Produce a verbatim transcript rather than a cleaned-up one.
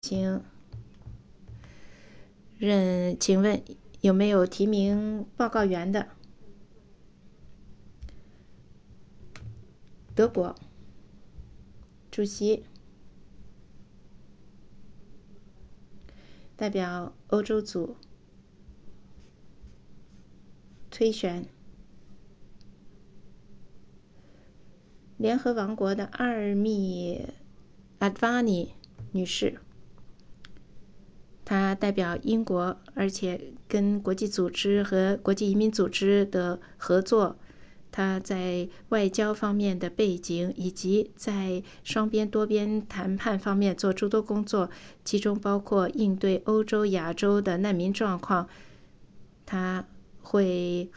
请任，请问有没有提名报告员的？德国主席代表欧洲组推选联合王国的阿尔密阿德瓦尼女士，她代表英国，而且跟国际组织和国际移民组织的合作，她在外交方面的背景以及在双边多边谈判方面做诸多工作，其中包括应对欧洲亚洲的难民状况。她会